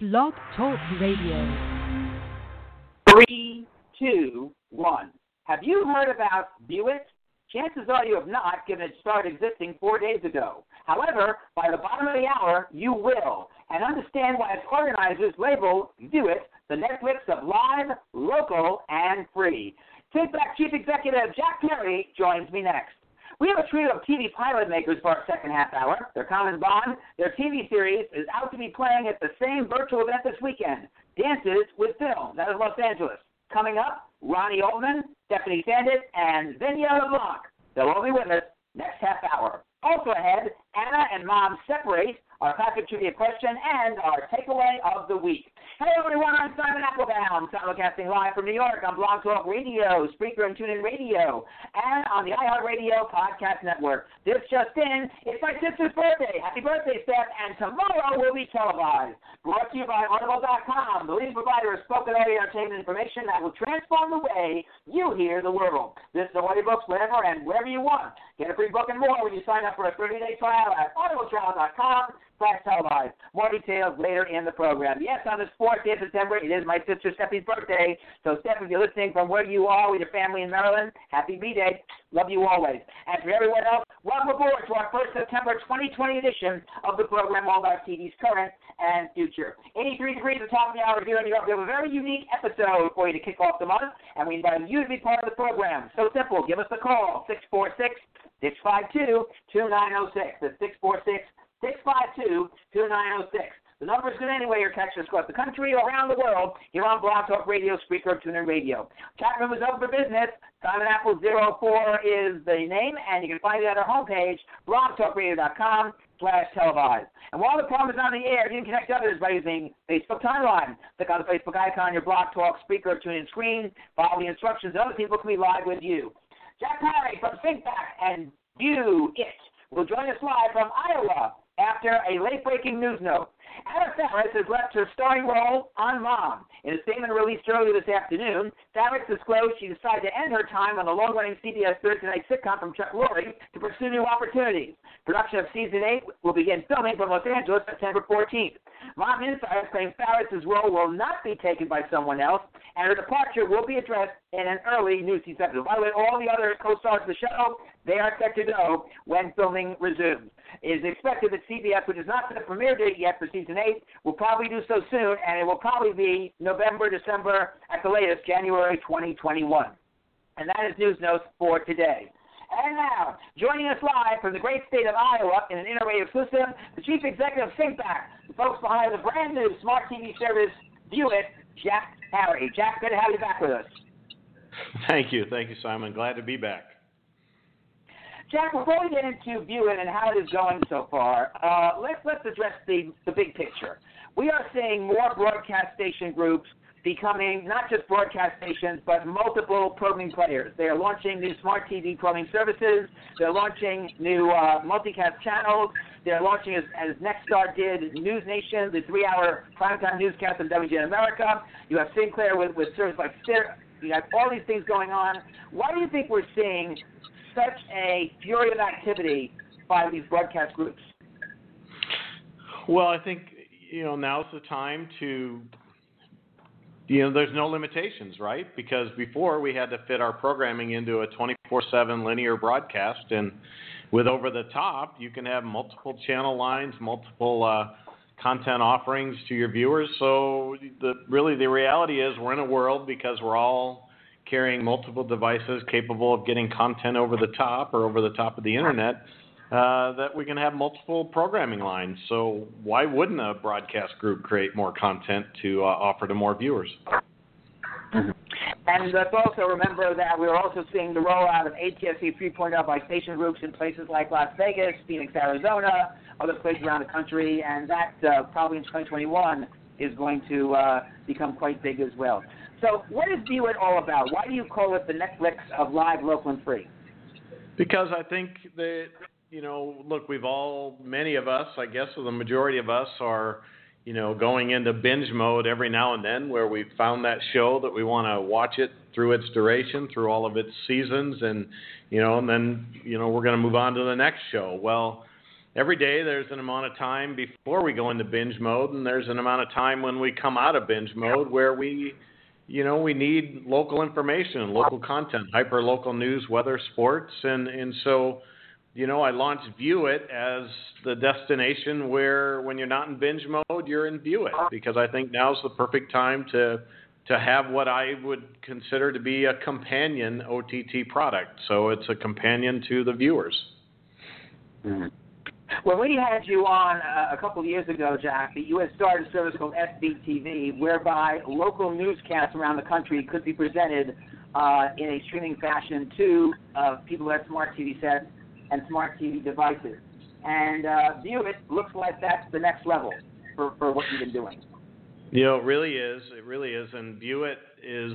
Blog Talk Radio. 3, 2, 1. Have you heard about View-It? Chances are you have not, given it started existing 4 days ago. However, by the bottom of the hour, you will, and understand why its organizers label View-It the Netflix of live, local, and free. Think-Back Chief Executive Jack Perry joins me next. We have a trio of TV pilot makers for our second half hour. Their common bond, their TV series, is out to be playing at the same virtual event this weekend, Dances with Film, that is Los Angeles. Coming up, Ronnie Oldman, Stephanie Sandit, and Vinyl LeBlanc. They'll all be with us next half hour. Also ahead, Anna and Mom Separate, our classic trivia question, and our takeaway of the week. Hey everyone, I'm Simon Applebaum, simulcasting live from New York on Blog Talk Radio, Spreaker and TuneIn Radio, and on the iHeartRadio Podcast Network. This just in, it's my sister's birthday. Happy birthday, Steph, and tomorrow will be televised. Brought to you by Audible.com, the leading provider of spoken audio entertainment information that will transform the way you hear the world. This is audiobooks whenever and wherever you want. Get a free book and more when you sign up for a 30-day trial at audibletrial.com/televised. More details later in the program. Yes, on this 4th day of September, it is my sister Steffi's birthday. So, Steph, if you're listening from where you are with your family in Maryland, happy B-Day. Love you always. And for everyone else, welcome aboard to our first September 2020 edition of the program all about TV's current and future. 83 degrees at the top of the hour here in New York. We have a very unique episode for you to kick off the month, and we invite you to be part of the program. So simple. Give us a call, 646-652-2906. That's 646-652-2906. The number is good anyway. Your text us across the country or around the world. You're on Blog Talk Radio, Spreaker, TuneIn Radio. Chat room is open for business. Simon Apple 04 is the name, and you can find it at our homepage, blogtalkradio.com/televised. And while the program is on the air, you can connect others by using Facebook Timeline. Click on the Facebook icon on your Blog Talk, Spreaker, TuneIn screen. Follow the instructions. Other people can be live with you. Jack Perry from Think-Back and View-It will join us live from Iowa after a late-breaking news note. Anna Faris has left her starring role on Mom. In a statement released earlier this afternoon, Faris disclosed she decided to end her time on the long-running CBS Thursday night sitcom from Chuck Lorre to pursue new opportunities. Production of Season 8 will begin filming from Los Angeles September 14th. Mom insiders claim Faris' role will not be taken by someone else, and her departure will be addressed in an early new season. By the way, all the other co-stars of the show, they are set to go when filming resumes. It is expected that CBS, which is not set a premiere date yet for Season 8, will probably do so soon, and it will probably be November, December, at the latest, January 2021. And that is news notes for today. And now, joining us live from the great state of Iowa in an interradio exclusive, the Chief Executive of Think-Back, the folks behind the brand new smart TV service, View-It, Jack Perry. Jack, good to have you back with us. Thank you, Simon. Glad to be back. Jack, before we get into View-It and how it is going so far, let's address the big picture. We are seeing more broadcast station groups becoming not just broadcast stations, but multiple programming players. They are launching new smart TV programming services. They're launching new multicast channels. They're launching, as Nexstar did, News Nation, the 3-hour primetime newscast of WGN America. You have Sinclair with service like Stir. You have all these things going on. Why do you think we're seeing such a fury of activity by these broadcast groups? Well, I think, now's the time to, there's no limitations, right? Because before we had to fit our programming into a 24/7 linear broadcast, and with Over the Top, you can have multiple channel lines, multiple content offerings to your viewers. So the reality is we're in a world, because we're all carrying multiple devices capable of getting content over the top or over the top of the internet, that we can have multiple programming lines. So why wouldn't a broadcast group create more content to offer to more viewers? And let's also remember that we're also seeing the rollout of ATSC 3.0 by station groups in places like Las Vegas, Phoenix, Arizona, other places around the country, and that probably in 2021 is going to become quite big as well. So what is View-It all about? Why do you call it the Netflix of live, local, and free? Because I think that, look, many of us, I guess, or the majority of us are, going into binge mode every now and then, where we've found that show that we want to watch it through its duration, through all of its seasons, and then, we're going to move on to the next show. Well, every day there's an amount of time before we go into binge mode, and there's an amount of time when we come out of binge mode where we need local information and local content, hyper-local news, weather, sports, and so, I launched View It as the destination where when you're not in binge mode, you're in View It, because I think now's the perfect time to have what I would consider to be a companion OTT product. So it's a companion to the viewers. Mm-hmm. Well, we had you on a couple of years ago, Jack, that you had started a service called SBTV, whereby local newscasts around the country could be presented in a streaming fashion to people who have smart TV sets and smart TV devices. And View It looks like that's the next level for what you've been doing. It really is. It really is. And View It is,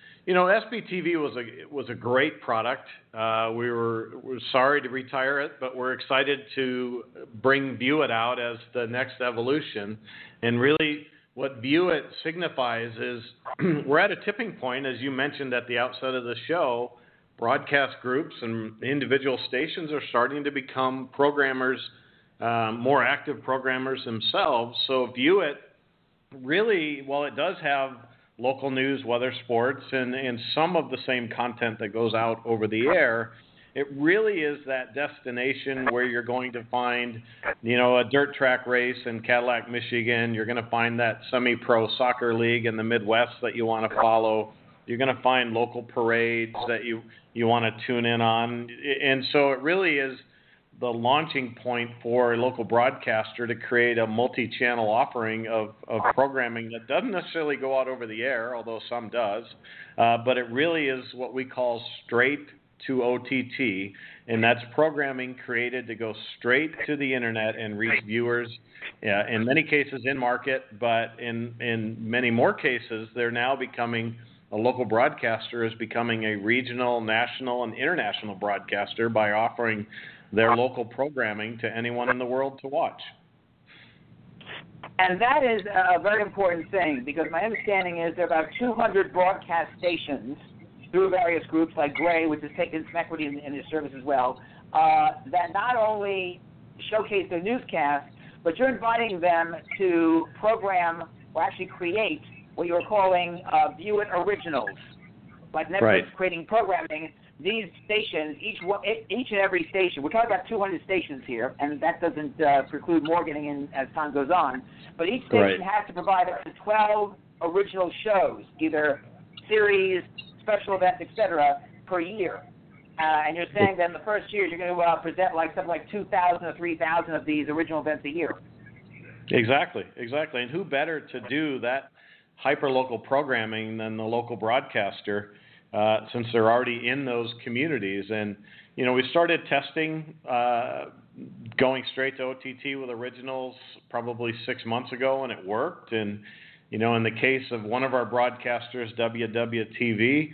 SBTV was a great product. We're sorry to retire it, but we're excited to bring View It out as the next evolution. And really, what View It signifies is we're at a tipping point, as you mentioned at the outset of the show. Broadcast groups and individual stations are starting to become programmers, more active programmers themselves. So View It really, while it does have local news, weather, sports, and some of the same content that goes out over the air, it really is that destination where you're going to find, a dirt track race in Cadillac, Michigan. You're going to find that semi-pro soccer league in the Midwest that you want to follow. You're going to find local parades that you want to tune in on. And so it really is the launching point for a local broadcaster to create a multi-channel offering of programming that doesn't necessarily go out over the air, although some does, but it really is what we call straight to OTT, and that's programming created to go straight to the internet and reach viewers, in many cases in market, but in many more cases, they're now becoming a local broadcaster is becoming a regional, national, and international broadcaster by offering their local programming to anyone in the world to watch. And that is a very important thing, because my understanding is there are about 200 broadcast stations through various groups like Gray, which has taken some equity in this service as well, that not only showcase their newscasts, but you're inviting them to program or actually create what you're calling View It Originals. Like Netflix creating programming, these stations, each and every station, we're talking about 200 stations here, and that doesn't preclude more getting in as time goes on, but each station has to provide up to 12 original shows, either series, special events, etc., per year. And you're saying that in the first year you're going to present something like 2,000 or 3,000 of these original events a year. Exactly. And who better to do that hyper-local programming than the local broadcaster, since they're already in those communities. And, we started testing going straight to OTT with originals probably 6 months ago, and it worked. And, in the case of one of our broadcasters, WWTV,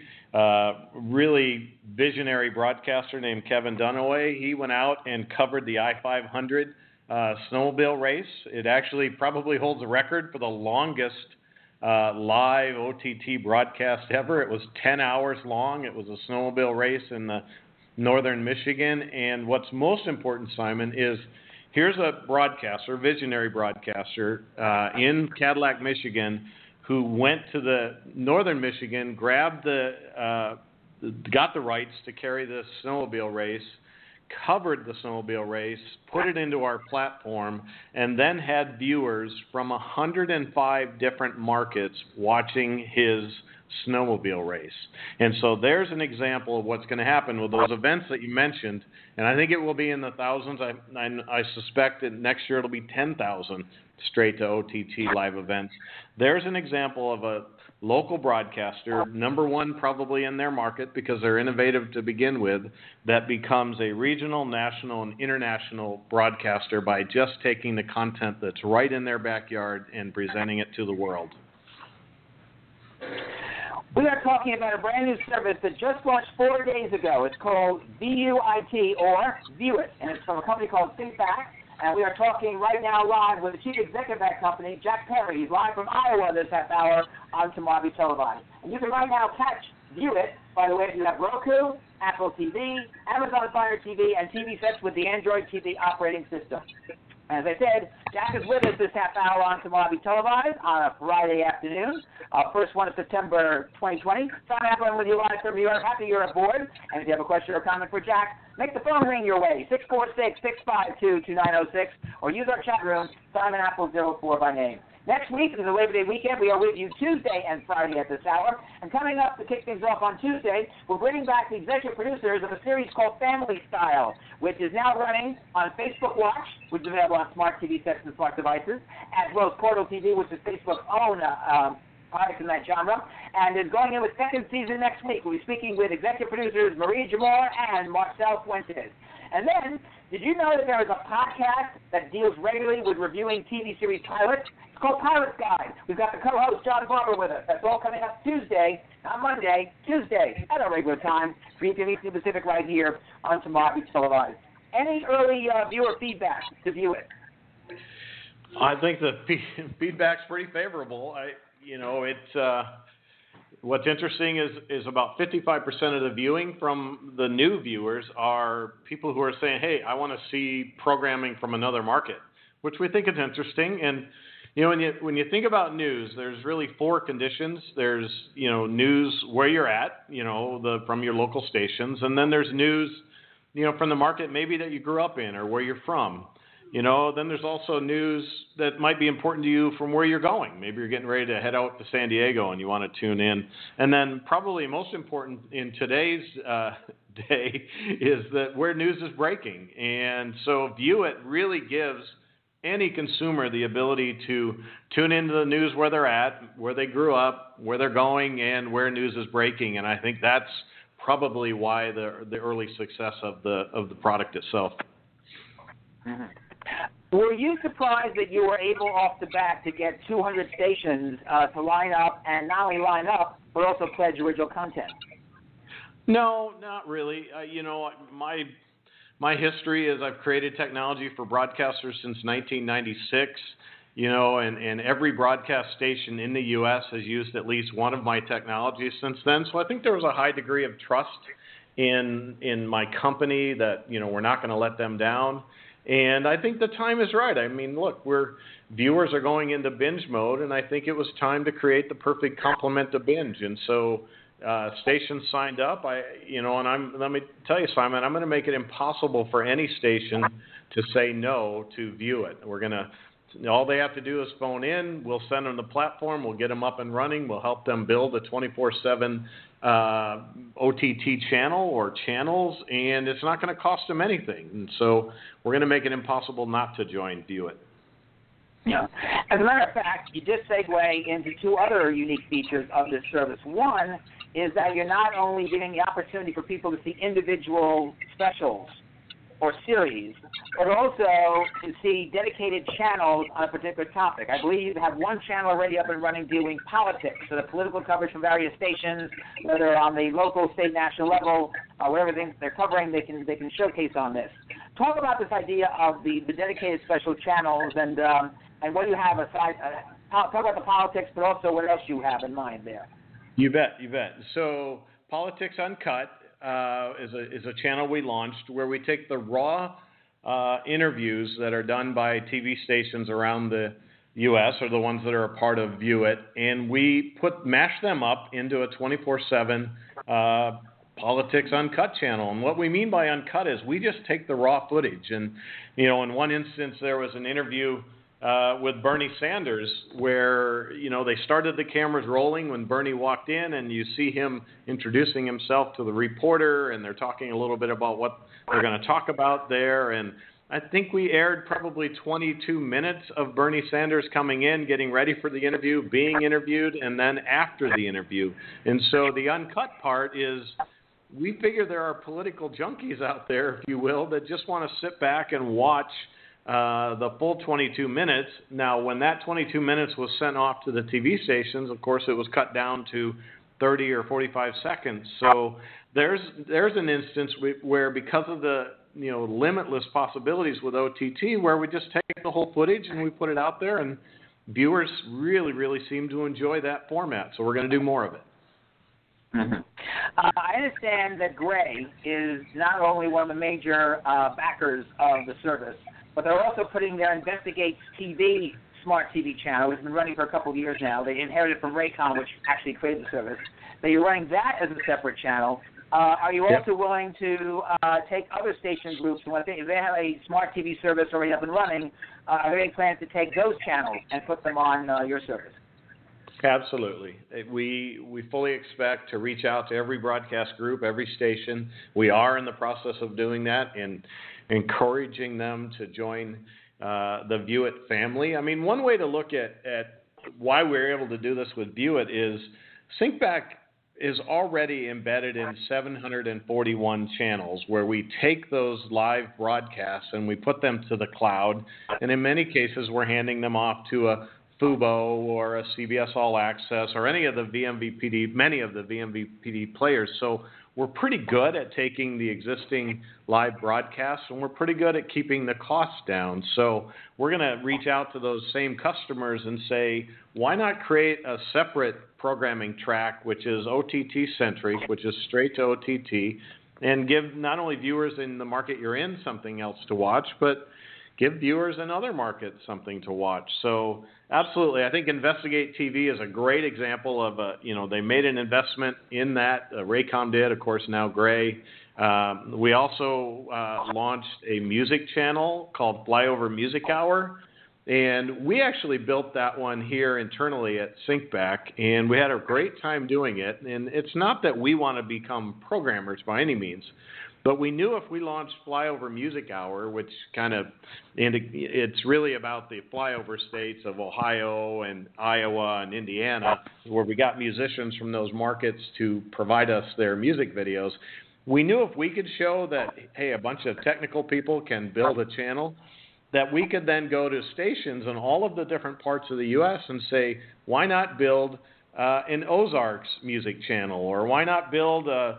really visionary broadcaster named Kevin Dunaway, he went out and covered the I-500 snowmobile race. It actually probably holds a record for the longest live OTT broadcast ever. It was 10 hours long. It was a snowmobile race in the northern Michigan. And what's most important, Simon, is here's a broadcaster, visionary broadcaster in Cadillac, Michigan, who went to the northern Michigan, got the rights to carry the snowmobile race, covered the snowmobile race, put it into our platform, and then had viewers from 105 different markets watching his snowmobile race. And so there's an example of what's going to happen with those events that you mentioned, and I think it will be in the thousands. I suspect that next year it'll be 10,000 straight to OTT live events. There's an example of a local broadcaster, number one probably in their market because they're innovative to begin with, that becomes a regional, national, and international broadcaster by just taking the content that's right in their backyard and presenting it to the world. We are talking about a brand new service that just launched 4 days ago. It's called VUIT, or View It, and it's from a company called ThinkBack. And we are talking right now live with the chief executive of that company, Jack Perry. He's live from Iowa this half hour on Tomavi Televised. And you can right now catch View It, by the way, if you have Roku, Apple TV, Amazon Fire TV, and TV sets with the Android TV operating system. As I said, Jack is with us this half hour on Tomorrow Be Televised on a Friday afternoon, first one of September 2020. Simon Appleman with you live from New York. Happy you're aboard. And if you have a question or comment for Jack, make the phone ring your way, 646-652-2906, or use our chat room, Simon Apple 04 by name. Next week is the Labor Day weekend. We are with you Tuesday and Friday at this hour. And coming up to kick things off on Tuesday, we're bringing back the executive producers of a series called Family Style, which is now running on Facebook Watch, which is available on smart TV sets and smart devices, as well as Portal TV, which is Facebook's own product in that genre, and is going in with second season next week. We'll be speaking with executive producers Marie Jamor and Marcel Fuentes. And then, did you know that there is a podcast that deals regularly with reviewing TV series pilots? It's called Pilot's Guide. We've got the co-host, John Barber, with us. That's all coming up Tuesday, not Monday, Tuesday, at our regular time, 3 p.m. Eastern Pacific, right here on Tomorrow Be Televised. Any early viewer feedback to View It? I think the feedback's pretty favorable. What's interesting is about 55% of the viewing from the new viewers are people who are saying, hey, I want to see programming from another market, which we think is interesting. And, when you think about news, there's really 4 conditions. There's, news where you're at, from your local stations. And then there's news, from the market maybe that you grew up in or where you're from. Then there's also news that might be important to you from where you're going. Maybe you're getting ready to head out to San Diego and you want to tune in. And then probably most important in today's day is that where news is breaking. And so View It really gives any consumer the ability to tune into the news where they're at, where they grew up, where they're going, and where news is breaking. And I think that's probably why the early success of the product itself. Mm-hmm. Were you surprised that you were able off the bat to get 200 stations to line up, and not only line up, but also pledge original content? No, not really. My history is I've created technology for broadcasters since 1996, and every broadcast station in the U.S. has used at least one of my technologies since then. So I think there was a high degree of trust in my company that, we're not going to let them down. And I think the time is right. I mean, look, viewers are going into binge mode, and I think it was time to create the perfect complement to binge. And so stations signed up. Let me tell you, Simon, I'm going to make it impossible for any station to say no to View It. All they have to do is phone in. We'll send them the platform. We'll get them up and running. We'll help them build a 24/7 OTT channel or channels, and it's not going to cost them anything. And so we're going to make it impossible not to join View It. Yeah. As a matter of fact, you just segue into 2 other unique features of this service. One is that you're not only giving the opportunity for people to see individual specials or series, but also to see dedicated channels on a particular topic. I believe you have one channel already up and running doing politics, so the political coverage from various stations, whether on the local, state, national level, whatever things they're covering, they can showcase on this. Talk about this idea of the dedicated special channels and what you have aside. Talk about the politics, but also what else you have in mind there. You bet. So Politics Uncut is a channel we launched where we take the raw interviews that are done by TV stations around the U.S. or the ones that are a part of View It, and we mash them up into a 24/7 Politics Uncut channel. And what we mean by uncut is we just take the raw footage. And in one instance there was an interview with Bernie Sanders where, they started the cameras rolling when Bernie walked in, and you see him introducing himself to the reporter, and they're talking a little bit about what they're going to talk about there. And I think we aired probably 22 minutes of Bernie Sanders coming in, getting ready for the interview, being interviewed, and then after the interview. And so the uncut part is we figure there are political junkies out there, if you will, that just want to sit back and watch the full 22 minutes. Now, when that 22 minutes was sent off to the TV stations, of course, it was cut down to 30 or 45 seconds. So there's an instance where, because of the limitless possibilities with OTT, where we just take the whole footage and we put it out there, and viewers really, really seem to enjoy that format. So we're going to do more of it. Mm-hmm. I understand that Gray is not only one of the major backers of the service, but they're also putting their Investigate TV smart TV channel, which has been running for a couple of years now. They inherited from Raycom, which actually created the service. They're running that as a separate channel. Are you also willing to take other station groups? If they have a smart TV service already up and running, are there any plans to take those channels and put them on your service? Absolutely. We fully expect to reach out to every broadcast group, every station. We are in the process of doing that and encouraging them to join the View It family. I mean, one way to look at why we're able to do this with View It is SyncBack is already embedded in 741 channels where we take those live broadcasts and we put them to the cloud. And in many cases, we're handing them off to a Fubo or a CBS All Access or any of the many of the VMVPD players. So we're pretty good at taking the existing live broadcasts, and we're pretty good at keeping the costs down. So we're going to reach out to those same customers and say, why not create a separate programming track, which is OTT-centric, which is straight to OTT, and give not only viewers in the market you're in something else to watch, but give viewers in other markets something to watch. So absolutely, I think Investigate TV is a great example of they made an investment in that. Raycom did, of course, now Gray. We also launched a music channel called Flyover Music Hour, and we actually built that one here internally at SyncBack, and we had a great time doing it. And it's not that we want to become programmers by any means, but we knew if we launched Flyover Music Hour, which it's really about the flyover states of Ohio and Iowa and Indiana, where we got musicians from those markets to provide us their music videos. We knew if we could show that, hey, a bunch of technical people can build a channel, that we could then go to stations in all of the different parts of the U.S. and say, why not build an Ozarks music channel, or why not build a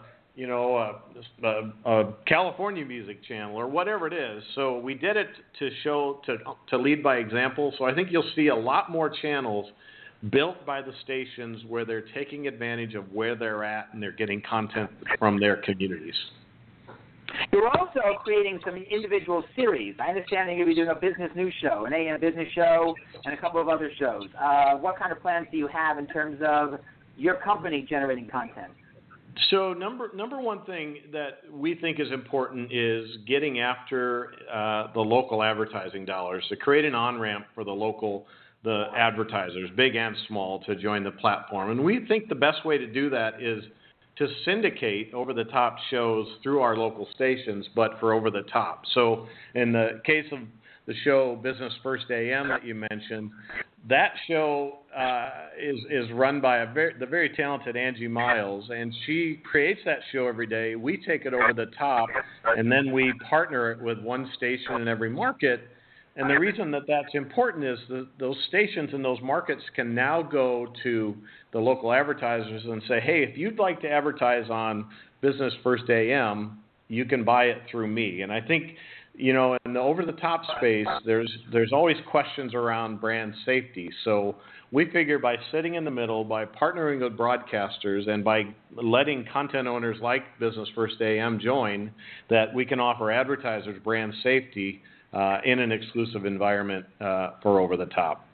California music channel, or whatever it is. So we did it to show, to lead by example. So I think you'll see a lot more channels built by the stations where they're taking advantage of where they're at and they're getting content from their communities. You're also creating some individual series. I understand that you're going to be doing a business news show, an AM business show, and a couple of other shows. What kind of plans do you have in terms of your company generating content? So number one thing that we think is important is getting after the local advertising dollars, to create an on-ramp for the advertisers, big and small, to join the platform. And we think the best way to do that is to syndicate over-the-top shows through our local stations, but for over-the-top. So in the case of the show Business First AM that you mentioned, that show is run by the very talented Angie Miles, and she creates that show every day. We take it over the top, and then we partner it with one station in every market. And the reason that that's important is that those stations in those markets can now go to the local advertisers and say, hey, if you'd like to advertise on Business First AM, you can buy it through me. And I think, in the over-the-top space, there's always questions around brand safety. So we figure by sitting in the middle, by partnering with broadcasters, and by letting content owners like Business First AM join, that we can offer advertisers brand safety in an exclusive environment for over-the-top.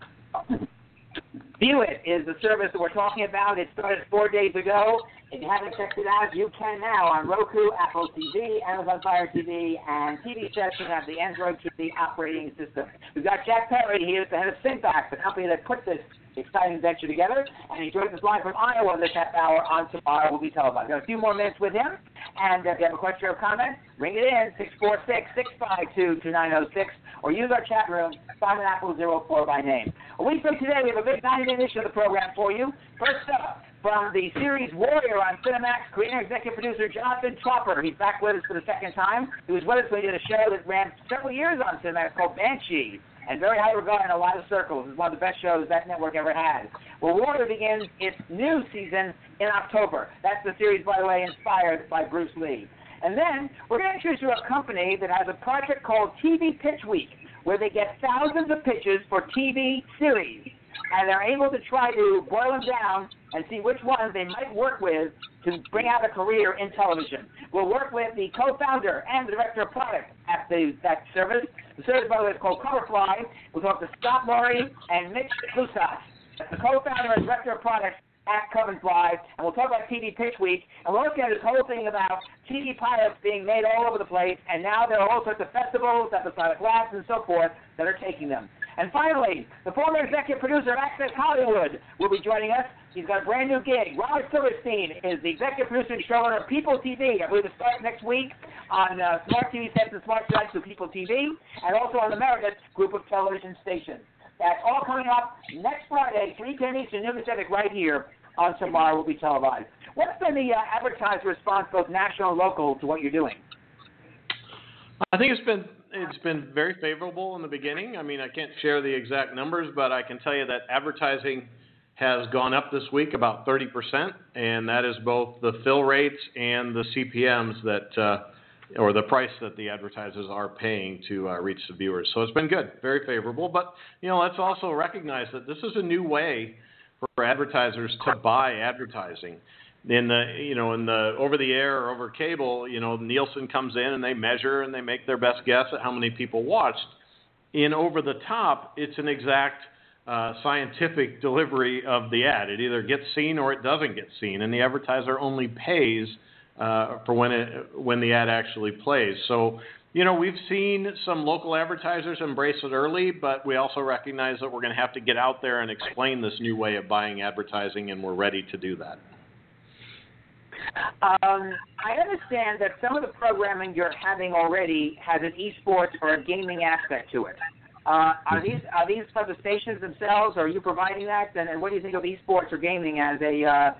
View It is the service that we're talking about. It started 4 days ago. If you haven't checked it out, you can now on Roku, Apple TV, Amazon Fire TV, and TV sets that have the Android TV operating system. We've got Jack Perry. He is the head of SyncBack, the company that put this exciting venture together, and he joins us live from Iowa this half hour on Tomorrow Will Be Televised. Got a few more minutes with him, and if you have a question or comment, ring it in, 646-652-2906, or use our chat room, Simon Apple 04 by name. A week from today, we have a big 90-minute issue of the program for you. First up, from the series Warrior on Cinemax, creator and executive producer Jonathan Tropper. He's back with us for the second time. He was with us when we did a show that ran several years on Cinemax called Banshee, and very high regard in a lot of circles. It's one of the best shows that network ever had. Well, Warrior begins its new season in October. That's the series, by the way, inspired by Bruce Lee. And then we're going to introduce you to a company that has a project called TV Pitch Week, where they get thousands of pitches for TV series. and they're able to try to boil them down and see which ones they might work with to bring out a career in television. We'll work with the co-founder and the director of product at that service. The service, by the way, is called Coverfly. We'll talk to Scott Murray and Mitch Lusas, the co-founder and director of product at Coverfly, and we'll talk about TV Pitch Week, and we'll look at this whole thing about TV pilots being made all over the place, and now there are all sorts of festivals, episodic labs, and so forth that are taking them. And finally, the former executive producer of Access Hollywood will be joining us. He's got a brand new gig. Robert Silverstein is the executive producer and showrunner of People TV. I believe it starts next week on Smart TV sets and Smart Sites with People TV, and also on the Meredith group of television stations. That's all coming up next Friday, 3 p.m. Eastern, noon Pacific, right here on Tomorrow Will Be Televised. What's been the advertiser response, both national and local, to what you're doing? I think it's been very favorable in the beginning. I mean, I can't share the exact numbers, but I can tell you that advertising has gone up this week about 30%, and that is both the fill rates and the CPMs that or the price that the advertisers are paying to reach the viewers. So it's been good, very favorable. But, let's also recognize that this is a new way for advertisers to buy advertising. In the over the air or over cable, Nielsen comes in and they measure and they make their best guess at how many people watched. In over the top, it's an exact scientific delivery of the ad. It either gets seen or it doesn't get seen, and the advertiser only pays for when the ad actually plays. So, we've seen some local advertisers embrace it early, but we also recognize that we're going to have to get out there and explain this new way of buying advertising, and we're ready to do that. I understand that some of the programming you're having already has an esports or a gaming aspect to it. Are these for the stations themselves, or are you providing that? And what do you think of esports or gaming as a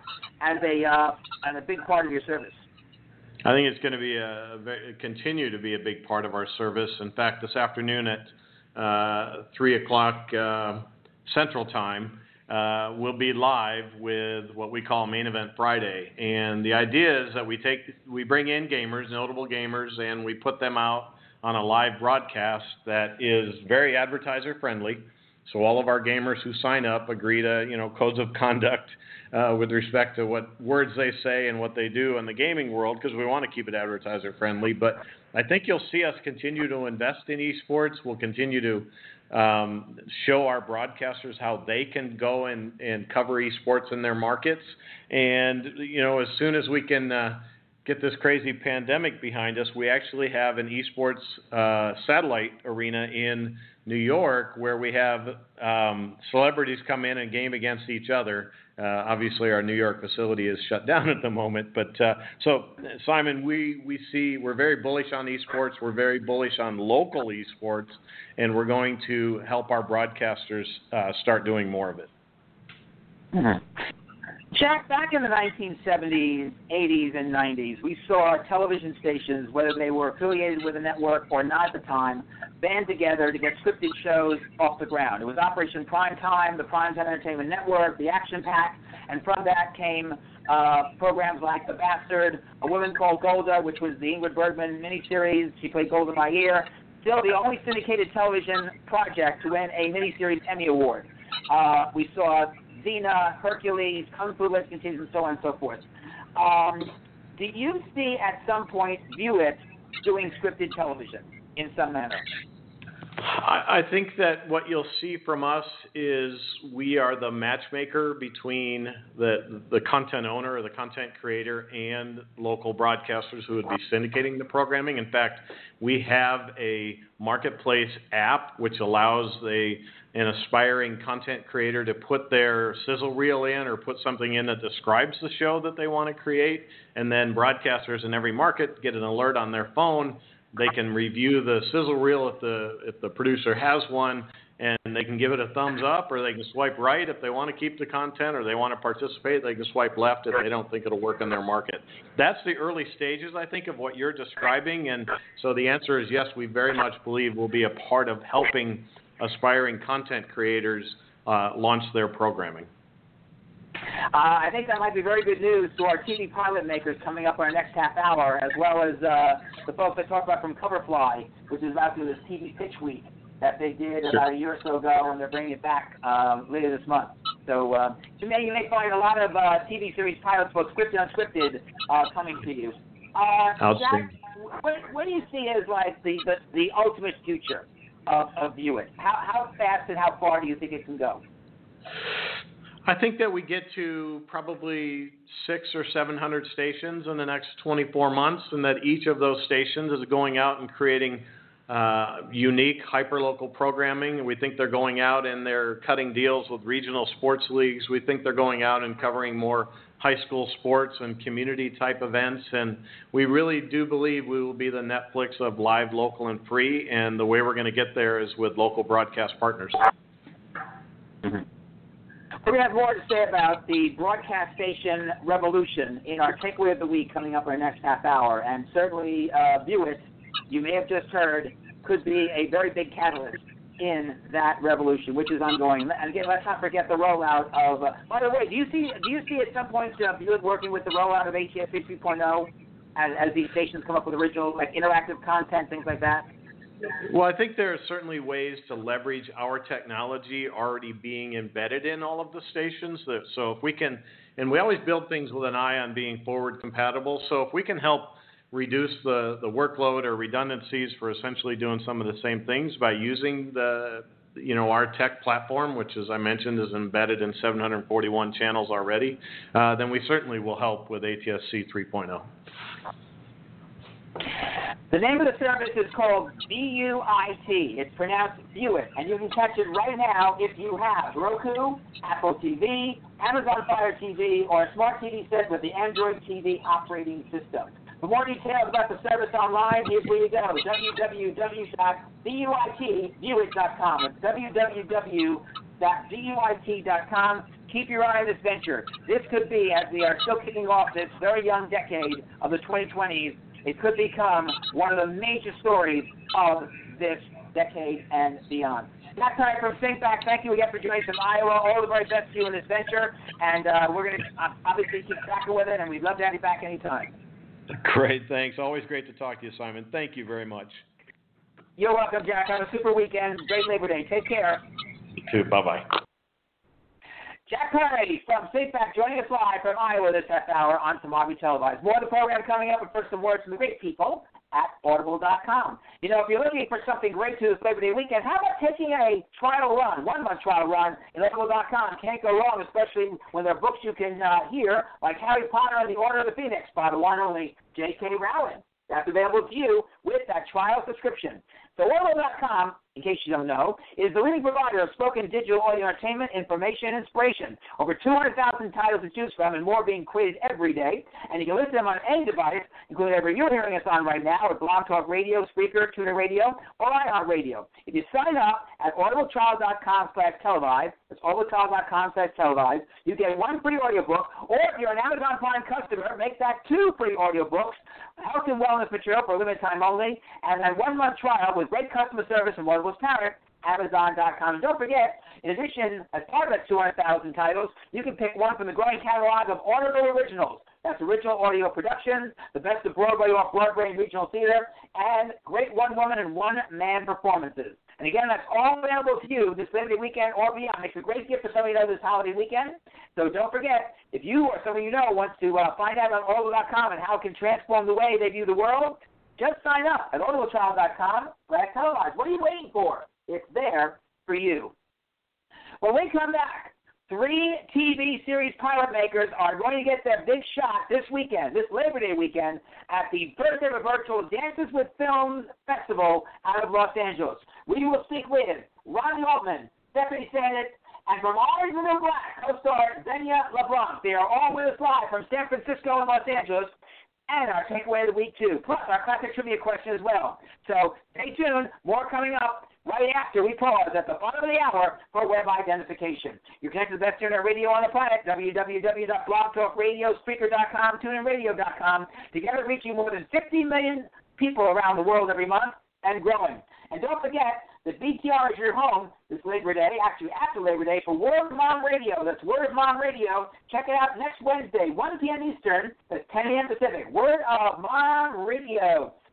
big part of your service? I think it's going to continue to be a big part of our service. In fact, this afternoon at 3 o'clock Central Time, we'll be live with what we call Main Event Friday. And the idea is that we bring in gamers, notable gamers, and we put them out on a live broadcast that is very advertiser friendly. So all of our gamers who sign up agree to, codes of conduct with respect to what words they say and what they do in the gaming world, because we want to keep it advertiser friendly. But I think you'll see us continue to invest in esports. We'll continue to show our broadcasters how they can go and cover esports in their markets. And, as soon as we can get this crazy pandemic behind us, we actually have an esports satellite arena in New York where we have celebrities come in and game against each other. Obviously, our New York facility is shut down at the moment. But so, Simon, we're very bullish on esports. We're very bullish on local esports, and we're going to help our broadcasters start doing more of it. Mm-hmm. Jack, back in the 1970s, 80s, and 90s, we saw television stations, whether they were affiliated with a network or not at the time, band together to get scripted shows off the ground. It was Operation Primetime, the Primetime Entertainment Network, the Action Pack, and from that came programs like The Bastard, A Woman Called Golda, which was the Ingrid Bergman miniseries. She played Golda Meir. Still the only syndicated television project to win a miniseries Emmy Award. We saw Xena, Hercules, Kung Fu List continues, and so on and so forth. Do you see at some point View-It doing scripted television in some manner? I think that what you'll see from us is we are the matchmaker between the content owner or the content creator and local broadcasters who would be syndicating the programming. In fact, we have a marketplace app which allows an aspiring content creator to put their sizzle reel in or put something in that describes the show that they want to create, and then broadcasters in every market get an alert on their phone. They can review the sizzle reel if the producer has one, and they can give it a thumbs up, or they can swipe right if they want to keep the content, or they want to participate. They can swipe left if they don't think it'll work in their market. That's the early stages, I think, of what you're describing, and so the answer is yes, we very much believe we'll be a part of helping aspiring content creators launch their programming. I think that might be very good news to our TV pilot makers coming up in our next half hour, as well as the folks I talked about from Coverfly, which is about to do this TV Pitch Week. that they did about a year or so ago, and they're bringing it back later this month. So you may find a lot of TV series pilots, both scripted and unscripted, coming to you. Jack, what do you see as like the ultimate future of View It? How fast and how far do you think it can go? I think that we get to probably 600 or 700 stations in the next 24 months, and that each of those stations is going out and creating unique hyperlocal programming. We think they're going out and they're cutting deals with regional sports leagues. We think they're going out and covering more high school sports and community type events. And we really do believe we will be the Netflix of live, local, and free. And the way we're going to get there is with local broadcast partners. Mm-hmm. We're going to have more to say about the broadcast station revolution in our takeaway of the week coming up in our next half hour. And certainly View It, you may have just heard, could be a very big catalyst in that revolution, which is ongoing. And again, let's not forget the rollout of. By the way, do you see at some point View It working with the rollout of ATSC 3.0 as these stations come up with original, like interactive content, things like that? Well, I think there are certainly ways to leverage our technology already being embedded in all of the stations. So if we can, and we always build things with an eye on being forward compatible. So if we can help reduce the workload or redundancies for essentially doing some of the same things by using our tech platform, which, as I mentioned, is embedded in 741 channels already, then we certainly will help with ATSC 3.0. The name of the service is called VUIT. It's pronounced View It, and you can catch it right now if you have Roku, Apple TV, Amazon Fire TV, or a smart TV set with the Android TV operating system. For more details about the service online, here's where you go, www.vuitviewit.com. It's www.vuit.com. Keep your eye on this venture. This could be, as we are still kicking off this very young decade of the 2020s, it could become one of the major stories of this decade and beyond. Jack Curry from ThinkBack, thank you again for joining us from Iowa. All the very best to you in this venture, and we're going to obviously keep tracking with it, and we'd love to have you back anytime. Great, thanks. Always great to talk to you, Simon. Thank you very much. You're welcome, Jack. Have a super weekend. Great Labor Day. Take care. You too. Bye-bye. Jack Curry from ThinkBack joining us live from Iowa this half hour on Tomorrow Televised. More of the program coming up, but first some words from the great people at Audible.com. You know, if you're looking for something great to this Labor Day weekend, how about taking a trial run, 1 month trial run in Audible.com? Can't go wrong, especially when there are books you can hear, like Harry Potter and the Order of the Phoenix by the one and only J.K. Rowling. That's available to you with that trial subscription. So Audible.com, in case you don't know, is the leading provider of spoken digital audio entertainment, information, and inspiration. Over 200,000 titles to choose from and more being created every day. And you can listen to them on any device, including whatever you're hearing us on right now, or Blog Talk Radio, Spreaker, TuneIn Radio, or iHeartRadio. If you sign up at audibletrial.com/televised, that's audibletrial.com/televised, you get 1 free audiobook, or if you're an Amazon Prime customer, make that 2 free audiobooks, health and wellness material for a limited time only, and a 1 month trial with great customer service from Audible's parent, Amazon.com. And don't forget, in addition, as part of that 200,000 titles, you can pick one from the growing catalog of Audible Originals. That's original audio productions, the best of Broadway, off-Broadway, and regional theater, and great one-woman and one-man performances. And again, that's all available to you this Labor Day weekend or beyond. It's a great gift for somebody else this holiday weekend. So don't forget, if you or somebody you know wants to find out on Audible.com and how it can transform the way they view the world, just sign up at audibletrial.com/televised. What are you waiting for? It's there for you. When we come back, 3 TV series pilot makers are going to get their big shot this weekend, this Labor Day weekend, at the first ever virtual Dances with Films Festival out of Los Angeles. We will speak with Ronnie Altman, Stephanie Sanet, and from Orange and the Black, co-star Xenia LeBlanc. They are all with us live from San Francisco and Los Angeles. And our takeaway of the week, too, plus our classic trivia question as well. So stay tuned. More coming up right after we pause at the bottom of the hour for web identification. You're connected to the best internet radio on the planet, www.blogtalkradio, Spreaker.com, TuneInRadio.com, together reaching more than 50 million people around the world every month and growing. And don't forget that BTR is your home this Labor Day, actually after Labor Day, for Word of Mom Radio. That's Word of Mom Radio. Check it out next Wednesday, 1 p.m. Eastern, that's 10 a.m. Pacific. Word of Mom Radio.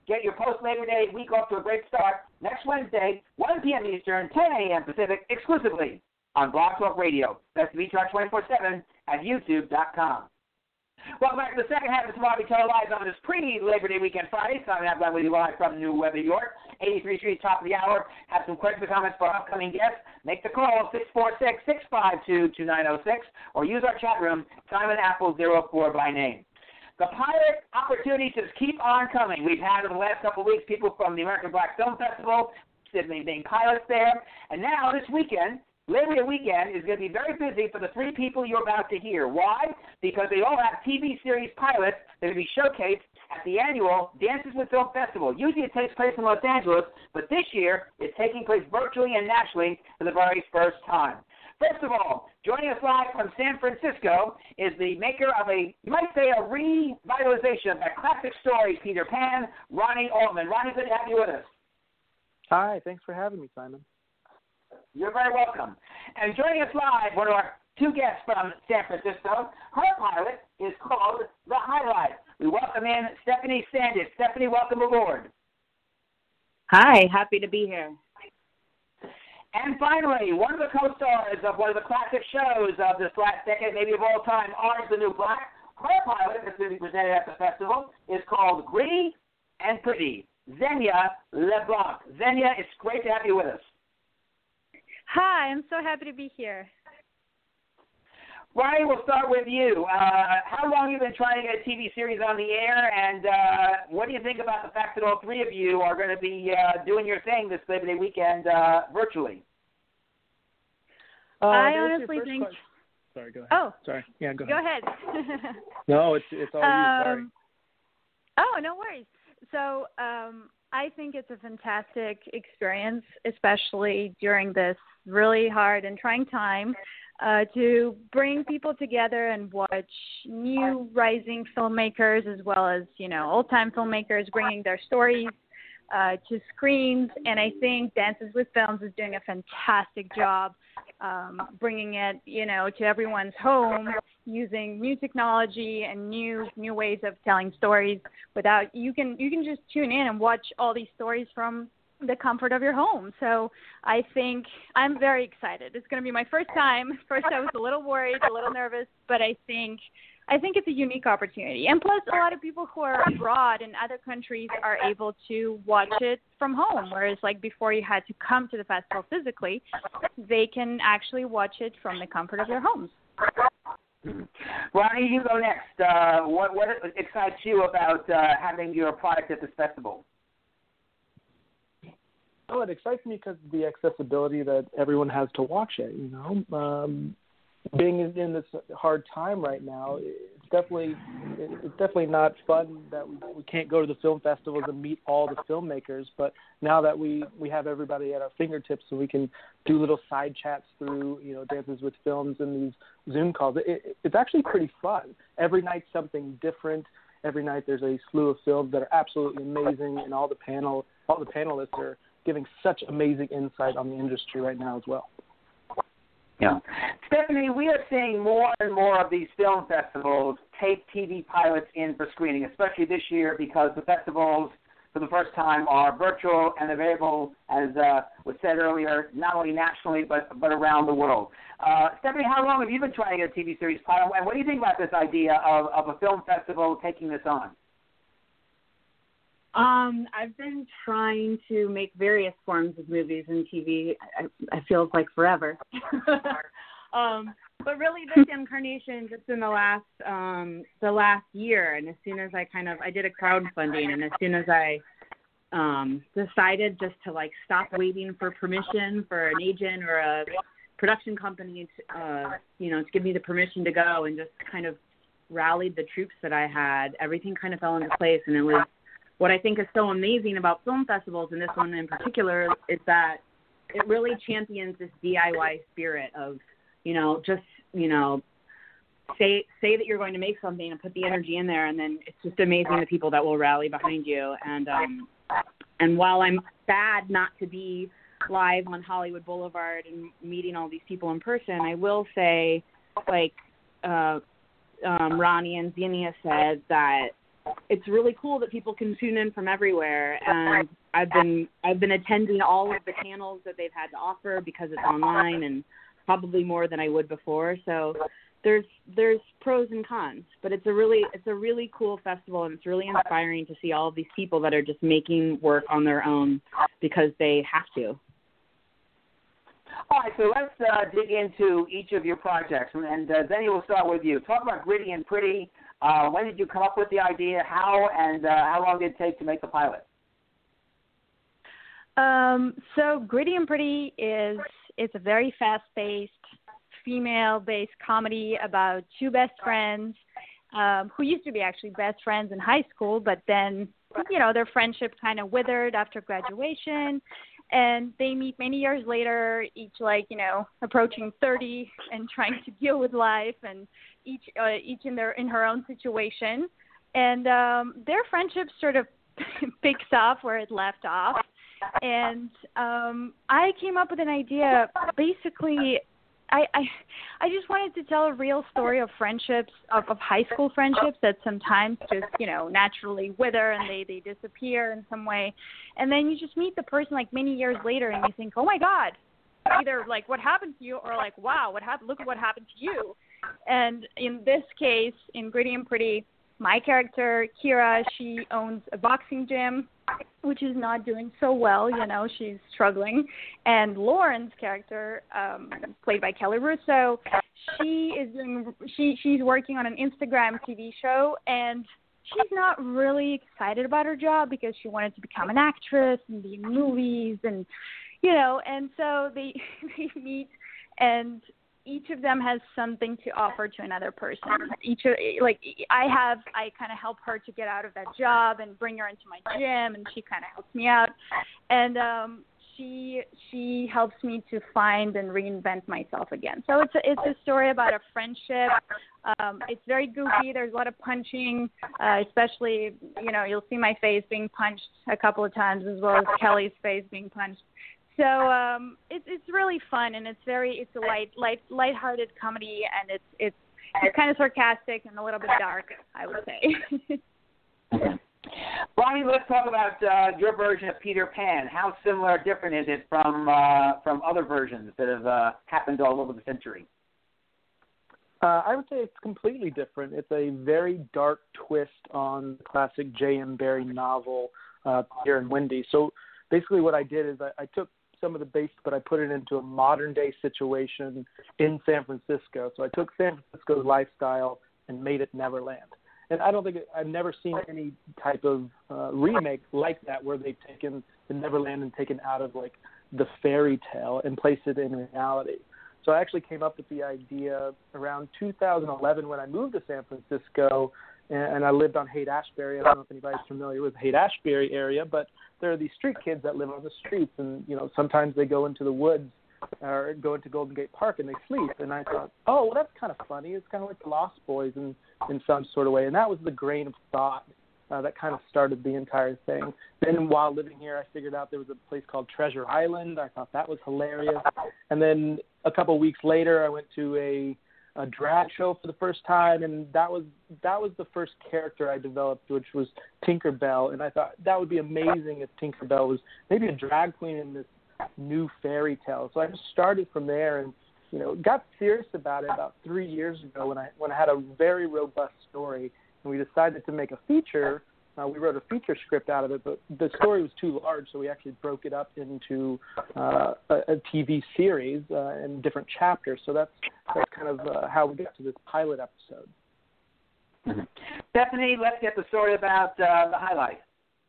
Get your post-Labor Day week off to a great start next Wednesday, 1 p.m. Eastern, 10 a.m. Pacific, exclusively on Blog Talk Radio. That's VTalk 24/7 at YouTube.com. Welcome back to the second half of Tomorrow We Tell Live on this pre-Labor Day weekend Friday. Simon Abdullah with you live from New New York, 83rd Street, top of the hour. Have some questions or comments for our upcoming guests. Make the call, 646-652-2906, or use our chat room, Simon Apple 04 by name. The pilot opportunities just keep on coming. We've had in the last couple of weeks people from the American Black Film Festival being pilots there, and now this weekend, Labor Day weekend is going to be very busy for the three people you're about to hear. Why? Because they all have TV series pilots that will be showcased at the annual Dances with Film Festival. Usually it takes place in Los Angeles, but this year it's taking place virtually and nationally for the very first time. First of all, joining us live from San Francisco is the maker of you might say, a revitalization of that classic story, Peter Pan, Ronnie Altman. Ronnie, good to have you with us. Hi, thanks for having me, Simon. You're very welcome. And joining us live, one of our two guests from San Francisco, her pilot is called The Highlight. We welcome in Stephanie Sandage. Stephanie, welcome aboard. Hi, happy to be here. And finally, one of the co-stars of one of the classic shows of this last decade, maybe of all time, Orange the New Black. Her pilot, that's going to be presented at the festival, is called Gritty and Pretty, Xenia LeBlanc. Xenia, it's great to have you with us. Hi, I'm so happy to be here. Ronnie, we'll start with you. How long have you been trying to get a TV series on the air, and what do you think about the fact that all three of you are going to be doing your thing this Labor Day weekend virtually? I honestly think... Sorry, go ahead. Oh. Sorry. Yeah, go Go ahead. ahead. No, it's all you. Sorry. Oh, no worries. So I think it's a fantastic experience, especially during this really hard and trying time, to bring people together and watch new rising filmmakers as well as, old-time filmmakers bringing their stories to screens. And I think Dances with Films is doing a fantastic job bringing it, to everyone's home using new technology and new ways of telling stories. You can just tune in and watch all these stories from the comfort of your home. So I think I'm very excited. It's going to be my first time. First, I was a little worried, a little nervous, but I think it's a unique opportunity. And plus, a lot of people who are abroad in other countries are able to watch it from home, whereas like before you had to come to the festival physically, they can actually watch it from the comfort of their homes. Ronnie, you go next. What excites you about having your product at this festival? Oh, it excites me because of the accessibility that everyone has to watch it. Being in this hard time right now, it's definitely not fun that we can't go to the film festivals and meet all the filmmakers. But now that we have everybody at our fingertips, so we can do little side chats through Dances with Films and these Zoom calls. It's actually pretty fun. Every night something different. Every night there's a slew of films that are absolutely amazing, and all the panelists are giving such amazing insight on the industry right now as well. Yeah. Stephanie, we are seeing more and more of these film festivals take TV pilots in for screening, especially this year because the festivals, for the first time, are virtual and available, as was said earlier, not only nationally but around the world. Stephanie, how long have you been trying to get a TV series pilot, and what do you think about this idea of a film festival taking this on? I've been trying to make various forms of movies and TV. I feel like forever. But really, this incarnation just in the last year, and as soon as I did a crowdfunding, and as soon as I decided just to stop waiting for permission for an agent or a production company to give me the permission to go, and just kind of rallied the troops that I had, everything kind of fell into place, and it was. What I think is so amazing about film festivals, and this one in particular, is that it really champions this DIY spirit of, say that you're going to make something and put the energy in there, and then it's just amazing the people that will rally behind you. And while I'm sad not to be live on Hollywood Boulevard and meeting all these people in person, I will say, Ronnie and Xenia said, that it's really cool that people can tune in from everywhere. And I've been attending all of the panels that they've had to offer because it's online, and probably more than I would before. So there's pros and cons, but it's a really cool festival, and it's really inspiring to see all of these people that are just making work on their own because they have to. All right, so let's dig into each of your projects, and Zenny, we'll start with you. Talk about Gritty and Pretty. When did you come up with the idea? How, and how long did it take to make the pilot? So Gritty and Pretty it's a very fast-paced, female-based comedy about two best friends who used to be actually best friends in high school, but then, their friendship kind of withered after graduation. And they meet many years later, each approaching 30 and trying to deal with life, and each in her own situation. And their friendship sort of picks up where it left off. And I came up with an idea. Basically, I just wanted to tell a real story of friendships, of high school friendships that sometimes just, naturally wither and they disappear in some way. And then you just meet the person like many years later and you think, oh my God, either like what happened to you or like, wow, look at what happened to you. And in this case, in Gritty and Pretty, my character, Kira, she owns a boxing gym, which is not doing so well, she's struggling. And Lauren's character, played by Kelly Russo, she's working on an Instagram TV show, and she's not really excited about her job because she wanted to become an actress and be in movies, and and so they meet, and each of them has something to offer to another person. I kind of help her to get out of that job and bring her into my gym, and she kind of helps me out. And she helps me to find and reinvent myself again. So it's a story about a friendship. It's very goofy. There's a lot of punching, especially, you'll see my face being punched a couple of times, as well as Kelly's face being punched. So it's really fun, and it's a lighthearted comedy, and it's kind of sarcastic and a little bit dark, I would say. Bonnie, let's talk about your version of Peter Pan. How similar or different is it from other versions that have happened all over the century? I would say it's completely different. It's a very dark twist on the classic J.M. Barrie novel, Peter and Wendy. So basically what I did is I took some of the base, but I put it into a modern-day situation in San Francisco. So I took San Francisco's lifestyle and made it Neverland. And I've never seen any type of remake like that where they've taken the Neverland and taken out of like the fairy tale and placed it in reality. So I actually came up with the idea around 2011 when I moved to San Francisco, and I lived on Haight-Ashbury. I don't know if anybody's familiar with the Haight-Ashbury area, but there are these street kids that live on the streets, and sometimes they go into the woods or go into Golden Gate Park and they sleep. And I thought, oh, well, that's kind of funny. It's kind of like the Lost Boys in some sort of way. And that was the grain of thought that kind of started the entire thing. Then while living here, I figured out there was a place called Treasure Island. I thought that was hilarious. And then a couple of weeks later, I went to a drag show for the first time, and that was the first character I developed, which was Tinkerbell. And I thought that would be amazing if Tinkerbell was maybe a drag queen in this new fairy tale. So I just started from there, and got serious about it about 3 years ago when I had a very robust story, and we decided to make a feature. We wrote a feature script out of it, but the story was too large, so we actually broke it up into a TV series in different chapters. So that's kind of how we got to this pilot episode. Mm-hmm. Stephanie, let's get the story about the High Life.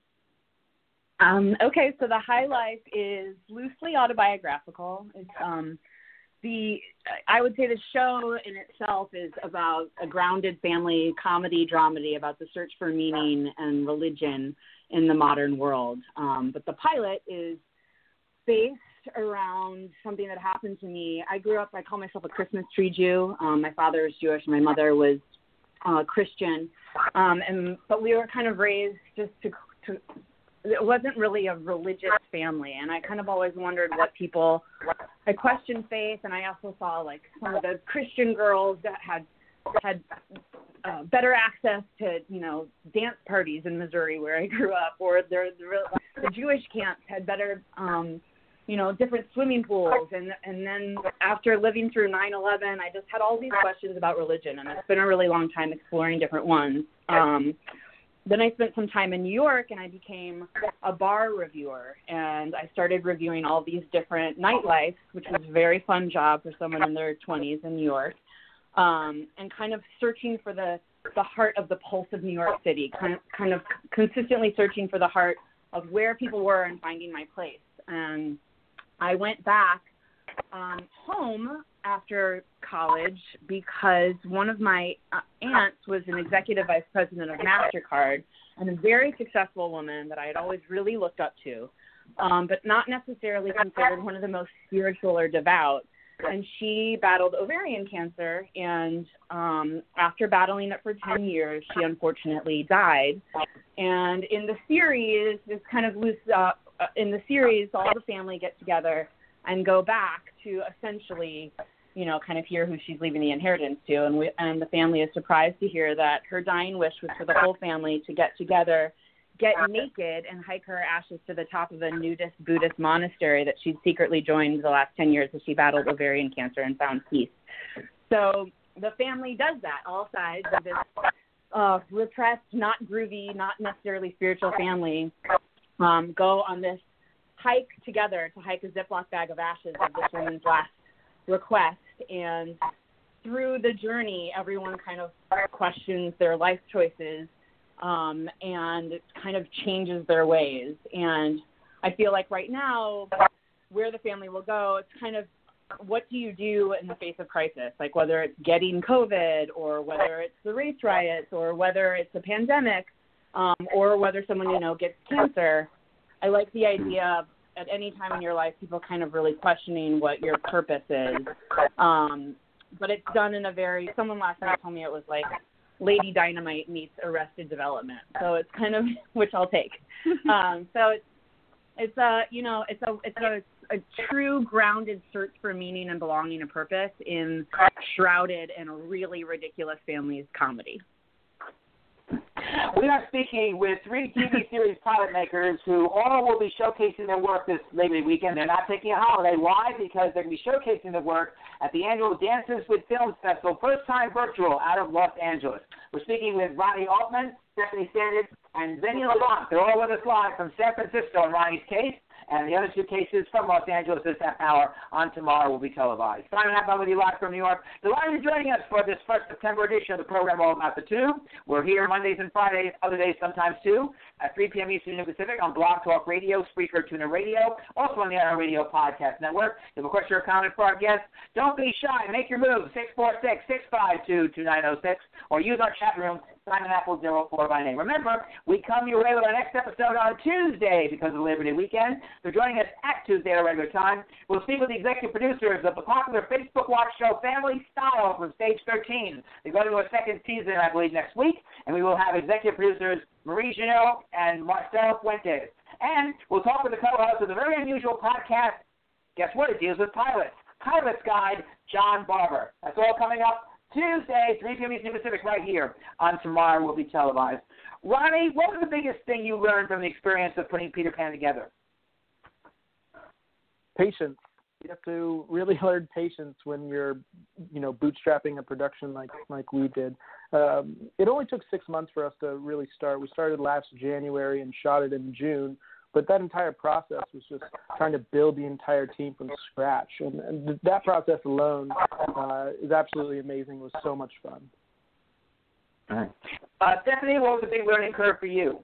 Okay, so the High Life is loosely autobiographical. It's I would say the show in itself is about a grounded family comedy dramedy about the search for meaning and religion in the modern world. But the pilot is based around something that happened to me. I call myself a Christmas tree Jew. My father is Jewish, my mother was Christian. But we were kind of raised just to it wasn't really a religious family, and I kind of always wondered I questioned faith, and I also saw like some of the Christian girls that had better access to, dance parties in Missouri where I grew up, or the Jewish camps had better, different swimming pools. And then after living through 9/11, I just had all these questions about religion, and it's been a really long time exploring different ones. Then I spent some time in New York, and I became a bar reviewer, and I started reviewing all these different nightlife, which was a very fun job for someone in their 20s in New York, and kind of searching for the heart of the pulse of New York City, kind of consistently searching for the heart of where people were and finding my place. And I went back home after college because one of my aunts was an executive vice president of MasterCard, and a very successful woman that I had always really looked up to, but not necessarily considered one of the most spiritual or devout. And she battled ovarian cancer, and after battling it for 10 years, she unfortunately died. And in the series, it's kind of loose. In the series, all the family get together and go back to essentially, kind of hear who she's leaving the inheritance to. And the family is surprised to hear that her dying wish was for the whole family to get together, get naked, and hike her ashes to the top of a nudist Buddhist monastery that she'd secretly joined the last 10 years as she battled ovarian cancer and found peace. So the family does that. All sides of this repressed, not groovy, not necessarily spiritual family go on this hike together to hike a Ziploc bag of ashes of this woman's last request. And through the journey, everyone kind of questions their life choices, and it kind of changes their ways. And I feel like right now, where the family will go, it's kind of, what do you do in the face of crisis? Like whether it's getting COVID, or whether it's the race riots, or whether it's a pandemic, or whether someone, gets cancer. I like the idea of at any time in your life, people kind of really questioning what your purpose is. But it's done in someone last night told me it was like Lady Dynamite meets Arrested Development. So it's kind of, which I'll take. So it's a true grounded search for meaning and belonging and purpose shrouded in a really ridiculous family's comedy. We are speaking with 3 TV series pilot makers who all will be showcasing their work this Labor Day weekend. They're not taking a holiday. Why? Because they're going to be showcasing their work at the annual Dances with Films Festival, first time virtual out of Los Angeles. We're speaking with Ronnie Altman, Stephanie Sanders, and Vinny LeBlanc. They're all with us live from San Francisco in Ronnie's case, and the other 2 cases from Los Angeles this half hour on tomorrow will be televised. Simon Half with you live from New York. Delighted you're joining us for this first September edition of the program All About the Tube. We're here Mondays and Fridays, other days sometimes too, at 3 p.m. Eastern and Pacific on Blog Talk Radio, Spreaker, TuneIn Radio, also on the Honor Radio Podcast Network. If you have a question or comment for our guests, don't be shy. Make your move, 646-652-2906, or use our chat room, Simon Apple 04 by name. Remember, we come your way with our next episode on Tuesday because of Labor Day weekend. So joining us at Tuesday at a regular time. We'll speak with the executive producers of the popular Facebook watch show Family Style from Stage 13. They go to a second season, I believe, next week, and we will have executive producers Marie Janot and Marcelo Fuentes. And we'll talk with the co-host of the very unusual podcast. Guess what? It deals with pilots. Pilot's Guide, John Barber. That's all coming up Tuesday, 3 p.m. Eastern Pacific, right here on Tomorrow Will Be Televised. Ronnie, what was the biggest thing you learned from the experience of putting Peter Pan together? Patience. You have to really learn patience when you're, bootstrapping a production like we did. It only took 6 months for us to really start. We started last January and shot it in June. But that entire process was just trying to build the entire team from scratch. And that process alone is absolutely amazing. It was so much fun. All right. Stephanie, what was the big learning curve for you?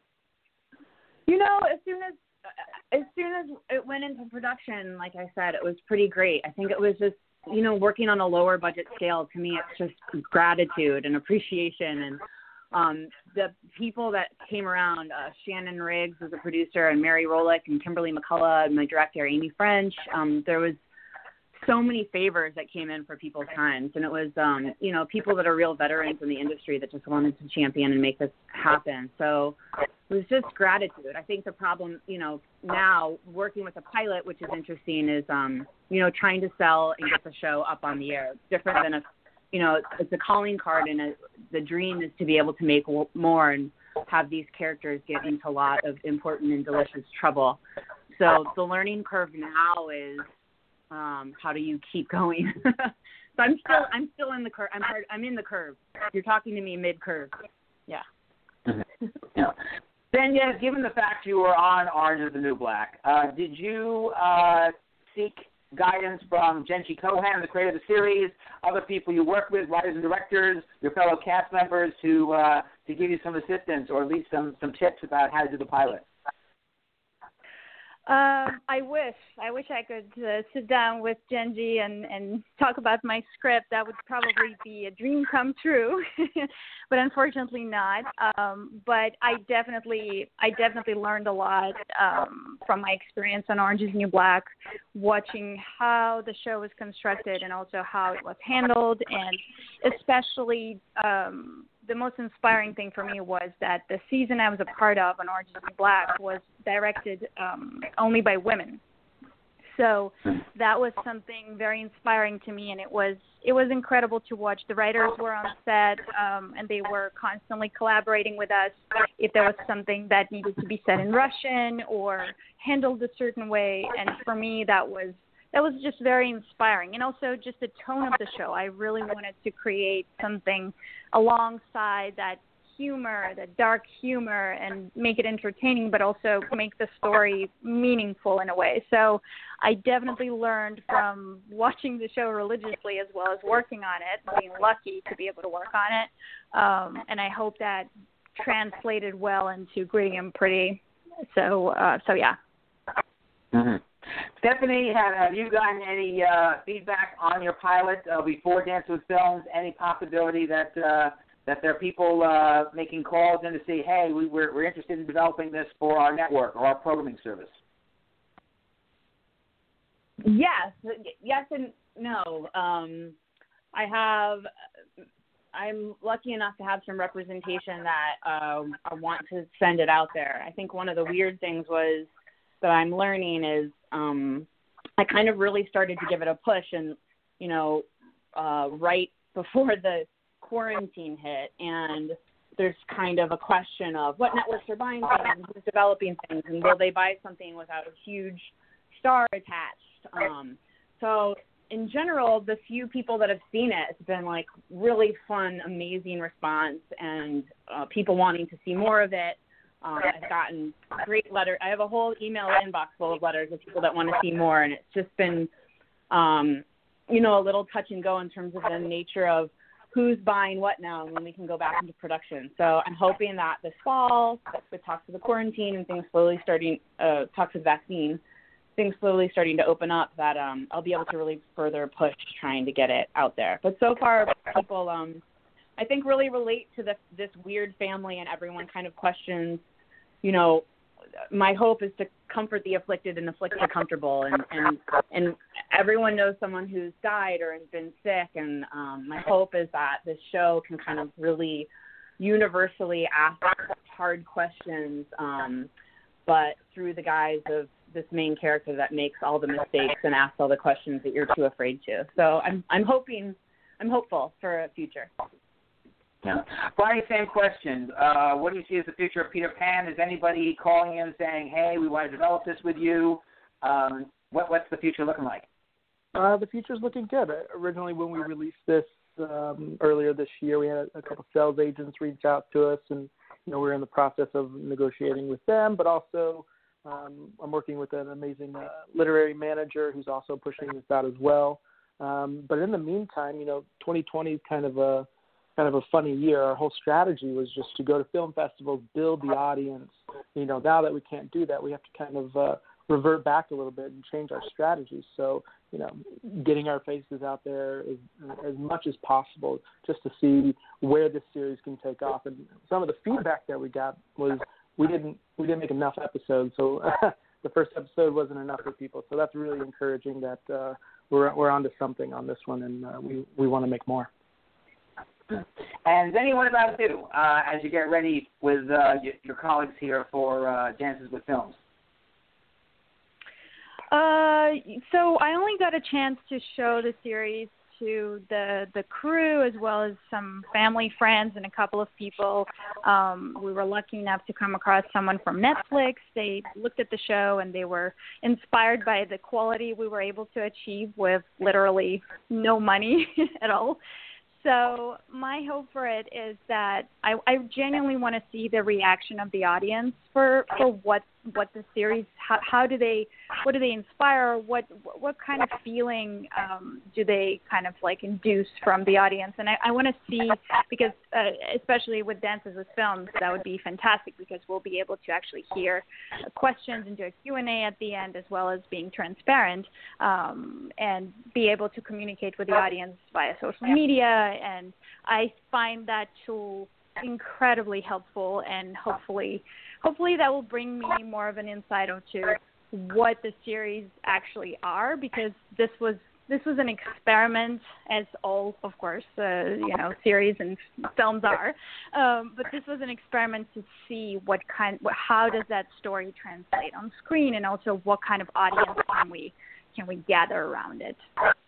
As soon as it went into production, like I said, it was pretty great. I think it was just, working on a lower budget scale, to me, it's just gratitude and appreciation. And the people that came around, Shannon Riggs was a producer, and Mary Rolick and Kimberly McCullough, and my director, Amy French. There was so many favors that came in for people's times. And it was, people that are real veterans in the industry that just wanted to champion and make this happen. So it was just gratitude. I think the problem, now working with a pilot, which is interesting, is, trying to sell and get the show up on the air. It's different than it's a calling card, and the dream is to be able to make more and have these characters get into a lot of important and delicious trouble. So the learning curve now is how do you keep going? So I'm still in the curve. I'm in the curve. You're talking to me mid-curve. Yeah. Yeah. Then, yes, given the fact you were on Orange is the New Black, did you seek guidance from Jenji Kohan, the creator of the series, other people you work with, writers and directors, your fellow cast members, to give you some assistance or at least some tips about how to do the pilot? I wish I could sit down with Jenji and talk about my script. That would probably be a dream come true, but unfortunately not. But I definitely learned a lot from my experience on Orange is the New Black, watching how the show was constructed and also how it was handled, and especially the most inspiring thing for me was that the season I was a part of on Orange is the New Black was directed only by women. So that was something very inspiring to me, and it was incredible to watch. The writers were on set, and they were constantly collaborating with us if there was something that needed to be said in Russian or handled a certain way. And for me, that was just very inspiring. And also just the tone of the show. I really wanted to create something alongside that humor, that dark humor, and make it entertaining, but also make the story meaningful in a way. So I definitely learned from watching the show religiously as well as working on it, being lucky to be able to work on it. And I hope that translated well into Gritty and Pretty. So yeah. Mm-hmm. Stephanie, have you gotten any feedback on your pilot before Dance with Films? Any possibility that there are people making calls in to say, hey, we're interested in developing this for our network or our programming service? Yes and no. I'm lucky enough to have some representation that I want to send it out there. I think one of the weird things that I'm learning is I kind of really started to give it a push, and right before the quarantine hit, and there's kind of a question of what networks are buying things and who's developing things, and will they buy something without a huge star attached. So in general, the few people that have seen it, it's been like really fun, amazing response, and people wanting to see more of it. I've gotten great letters. I have a whole email inbox full of letters of people that want to see more, and it's just been, a little touch and go in terms of the nature of who's buying what now and when we can go back into production. So I'm hoping that this fall, with talks of the quarantine and things slowly starting, talks of vaccine, things slowly starting to open up, that I'll be able to really further push trying to get it out there. But so far, people, I think, really relate to this weird family, and everyone kind of questions, my hope is to comfort the afflicted and afflict the comfortable, and everyone knows someone who's died or has been sick, and my hope is that this show can kind of really universally ask hard questions, but through the guise of this main character that makes all the mistakes and asks all the questions that you're too afraid to. So I'm hopeful for a future. Yeah. Brian, same question. What do you see as the future of Peter Pan? Is anybody calling in saying, hey, we want to develop this with you? What's the future looking like? The future's looking good. Originally, when we released this earlier this year, we had a couple sales agents reach out to us, and we're in the process of negotiating with them, but also I'm working with an amazing literary manager who's also pushing this out as well. But in the meantime, 2020 is kind of a funny year. Our whole strategy was just to go to film festivals, build the audience. Now that we can't do that, we have to kind of revert back a little bit and change our strategy. So, getting our faces out there as much as possible just to see where this series can take off. And some of the feedback that we got was we didn't make enough episodes. So the first episode wasn't enough for people. So that's really encouraging that we're onto something on this one, and we want to make more. And Zenny, what about you as you get ready with your colleagues here for Dances with Films? So I only got a chance to show the series to the crew as well as some family friends and a couple of people. We were lucky enough to come across someone from Netflix. They looked at the show and they were inspired by the quality we were able to achieve with literally no money at all. So my hope for it is that I genuinely want to see the reaction of the audience for what the series, what do they inspire, what kind of feeling do they kind of like induce from the audience. And I want to see, because especially with Dances with Films, that would be fantastic because we'll be able to actually hear questions and do a Q&A at the end, as well as being transparent and be able to communicate with the audience via social media. And I find that tool incredibly helpful, and hopefully that will bring me more of an insight into what the series actually are, because this was an experiment, as all, of course, series and films are. But this was an experiment to see how does that story translate on screen, and also what kind of audience can we gather around it.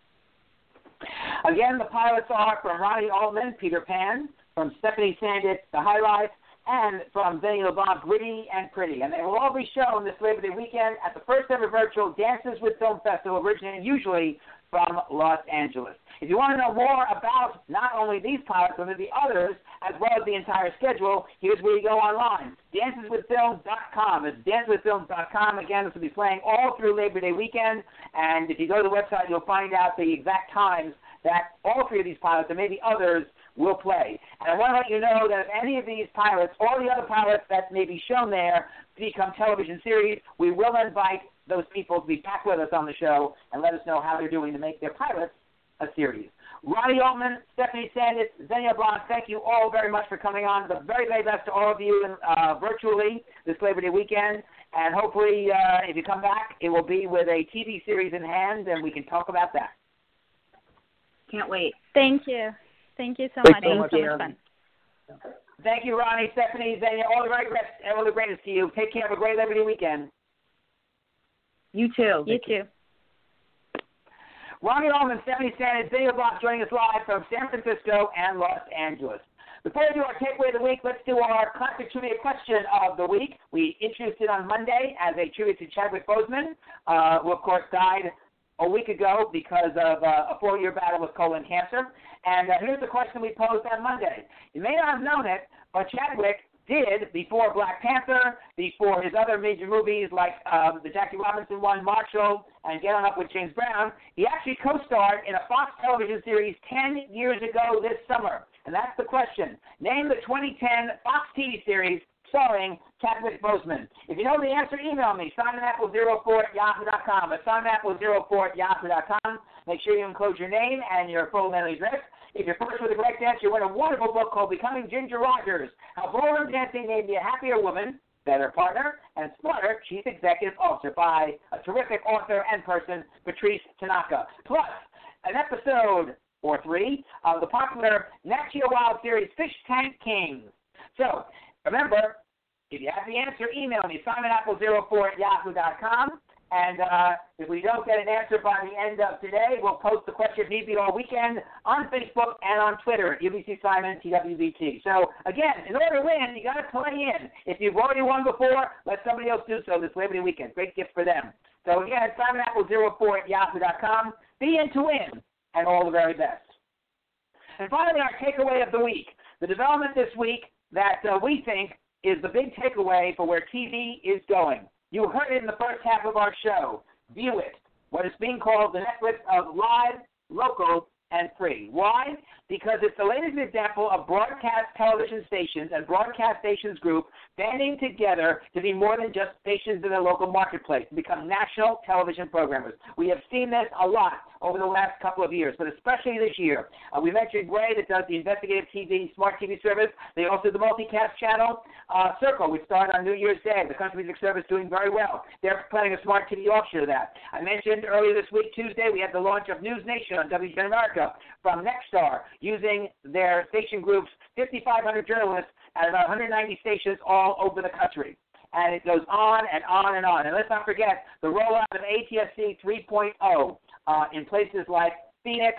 Again, the pilots are from Ronnie Altman, Peter Pan, from Stephanie Sanditz, The Highlights, and from Xenia LeBlanc, Gritty and Pretty. And they will all be shown this Labor Day weekend at the first ever virtual Dances with Film Festival, originating usually from Los Angeles. If you want to know more about not only these pilots, but the others, as well as the entire schedule, here's where you go online. DancesWithFilms.com. It's DancesWithFilms.com. Again, this will be playing all through Labor Day weekend. And if you go to the website, you'll find out the exact times that all three of these pilots, and maybe others, will play. And I want to let you know that if any of these pilots, or the other pilots that may be shown there, become television series, we will invite those people to be back with us on the show and let us know how they're doing to make their pilots a series. Ronnie Altman, Stephanie Sanditz, Xenia LeBlanc, thank you all very much for coming on. The very, very best to all of you virtually this Labor Day weekend. And hopefully, if you come back, it will be with a TV series in hand, and we can talk about that. Can't wait. Thank you. Thank you so much. It was so much fun. Thank you, Ronnie, Stephanie, Xenia, all the very best, all the greatest to you. Take care. Have a great Labor Day weekend. You too. You too. Ronnie Altman, Stephanie Sanditz, Xenia LeBlanc joining us live from San Francisco and Los Angeles. Before we do our takeaway of the week, let's do our classic trivia question of the week. We introduced it on Monday as a tribute to Chadwick Boseman, who, of course, died a week ago because of a 4-year battle with colon cancer. And here's the question we posed on Monday. You may not have known it, but Chadwick did, before Black Panther, before his other major movies like the Jackie Robinson one, Marshall, and Get On Up with James Brown, he actually co-starred in a Fox television series 10 years ago this summer. And that's the question. Name the 2010 Fox TV series starring Chadwick Boseman. If you know the answer, email me, SimonApple04@yahoo.com. It's SimonApple04@yahoo.com. Make sure you enclose your name and your full mailing address. If you're first with the correct answer, you win a wonderful book called Becoming Ginger Rogers, How Ballroom Dancing Made Me a Happier Woman, Better Partner, and Smarter Chief Executive Officer by a terrific author and person, Patrice Tanaka. Plus, an episode or 3 of the popular Nat Geo Wild series Fish Tank Kings. So, remember, if you have the answer, email me, SimonApple04@yahoo.com. And if we don't get an answer by the end of today, we'll post the question if need be all weekend on Facebook and on Twitter at UBC Simon TWBT. So, again, in order to win, you got to play in. If you've already won before, let somebody else do so this Labor Day weekend. Great gift for them. So, again, SimonApple04@yahoo.com. Be in to win, and all the very best. And finally, our takeaway of the week. The development this week that we think is the big takeaway for where TV is going. You heard it in the first half of our show. View it. What is being called the Netflix of live, local, and free. Why? Because it's the latest example of broadcast television stations and broadcast stations group banding together to be more than just stations in their local marketplace, to become national television programmers. We have seen this a lot over the last couple of years, but especially this year. We mentioned Gray that does the investigative TV, smart TV service. They also do the multicast channel, Circle, which started on New Year's Day. The country music service doing very well. They're planning a smart TV offshoot of that. I mentioned earlier this week, Tuesday, we had the launch of News Nation on WGN America from Nexstar, using their station group's 5,500 journalists at about 190 stations all over the country. And it goes on and on and on. And let's not forget the rollout of ATSC 3.0 in places like Phoenix,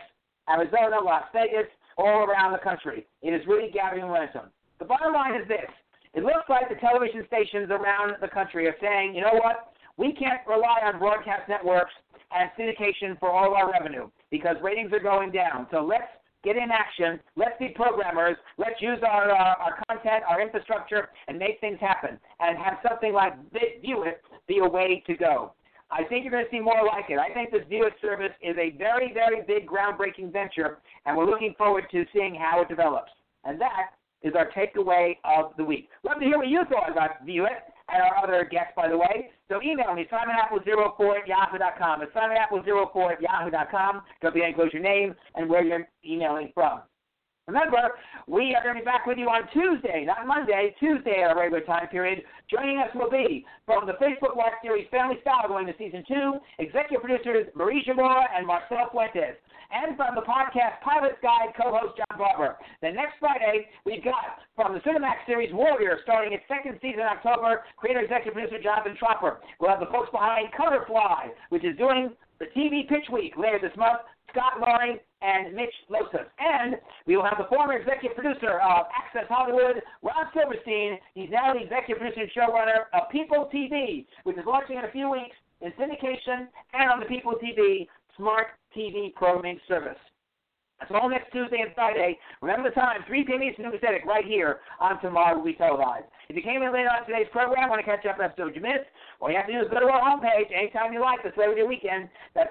Arizona, Las Vegas, all around the country. It is really gathering momentum. The bottom line is this. It looks like the television stations around the country are saying, you know what, we can't rely on broadcast networks and syndication for all of our revenue because ratings are going down. So let's get in action. Let's be programmers. Let's use our content, our infrastructure, and make things happen and have something like View It be a way to go. I think you're going to see more like it. I think this View It service is a very, very big, groundbreaking venture, and we're looking forward to seeing how it develops. And that is our takeaway of the week. Love to hear what you thought about View It and our other guests, by the way. So email me, SimonApple04@yahoo.com. It's SimonApple04@yahoo.com. Don't forget to enclose your name and where you're emailing from. Remember, we are going to be back with you on Tuesday, not Monday, Tuesday at our regular time period. Joining us will be, from the Facebook Live series Family Style going to Season 2, executive producers Marie Jamora and Marcel Fuentes. And from the podcast Pilot's Guide, co-host John Barber. Then next Friday, we've got, from the Cinemax series Warrior, starting its second season in October, creator executive producer Jonathan Tropper. We'll have the folks behind Colorfly, which is doing the TV Pitch Week later this month, Scott Loring and Mitch Losas. And we will have the former executive producer of Access Hollywood, Ron Silverstein. He's now the executive producer and showrunner of People TV, which is launching in a few weeks in syndication and on the People TV Smart TV programming service. That's all next Tuesday and Friday. Remember the time, 3 p.m. Eastern Pacific, right here on Tomorrow Will Be Televised. If you came in late on today's program, want to catch up on episode you missed, all you have to do is go to our homepage anytime you like this Labor Day weekend. That's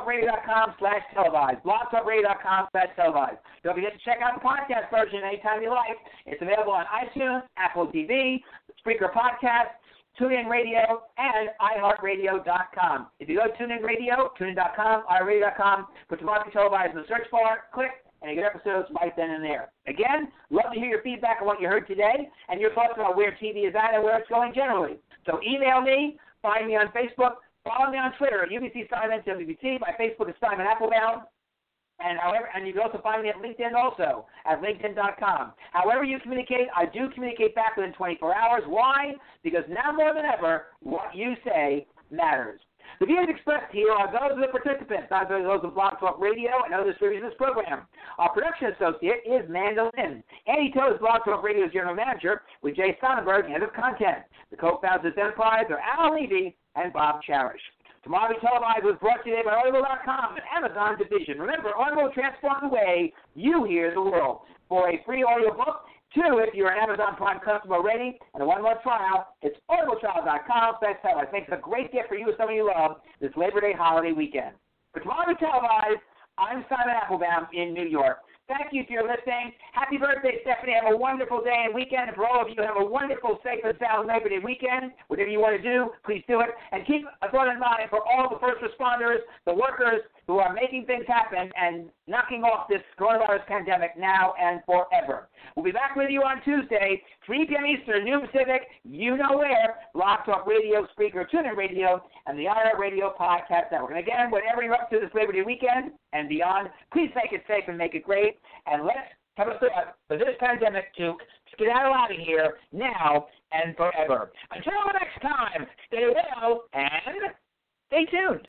blogtalkradio.com/televised. blogtalkradio.com/televised. Don't forget to check out the podcast version anytime you like. It's available on iTunes, Apple TV, Spreaker Podcast, TuneIn Radio, and iHeartRadio.com. If you go to TuneIn Radio, TuneIn.com, iHeartRadio.com, put Tomorrow Will Be Televised in the search bar, click, and you get episodes right then and there. Again, love to hear your feedback on what you heard today and your thoughts about where TV is at and where it's going generally. So email me, find me on Facebook, follow me on Twitter at UBC Simon WBT. My Facebook is Simon Applebaum. And you can also find me at LinkedIn also, at LinkedIn.com. However you communicate, I do communicate back within 24 hours. Why? Because now more than ever, what you say matters. The views expressed here are those of the participants, not those of Blog Talk Radio and other distributors of this program. Our production associate is Mandolin. Andy Toe is Blog Talk Radio's general manager, with Jay Sonnenberg, head of content. The co-founders of this enterprise are Alan Levy and Bob Cherish. Tomorrow Will Be Televised was brought to you today by Audible.com and Amazon Division. Remember, Audible transforms the way you hear the world. For a free audio book, 2, if you're an Amazon Prime customer already, and a 1-month trial, it's audibletrial.com/televised. Makes a great gift for you or someone you love this Labor Day holiday weekend. For Tomorrow Will Be Televised, I'm Simon Applebaum in New York. Thank you for your listening. Happy birthday, Stephanie. Have a wonderful day and weekend. And for all of you, have a wonderful, safe, and sound Labor Day weekend. Whatever you want to do, please do it. And keep a thought in mind for all the first responders, the workers who are making things happen and knocking off this coronavirus pandemic now and forever. We'll be back with you on Tuesday, 3 p.m. Eastern, noon Pacific, you know where, Blog Talk Radio, Spreaker, TuneIn Radio, and the iHeartRadio Podcast Network. And again, whatever you're up to this Labor Day weekend and beyond, please make it safe and make it great. And let's have a thought for this pandemic to skedaddle out of here now and forever. Until next time, stay well and stay tuned.